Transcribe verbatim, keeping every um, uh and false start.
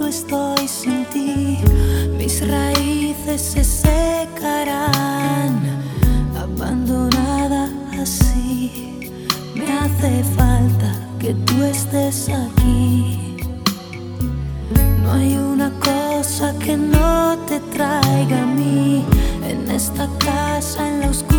estoy sin ti. Mis raíces se secarán, abandonada así. Me hace falta que tú estés aquí. No hay una cosa que no te traiga a mí. En esta casa, en la oscuridad,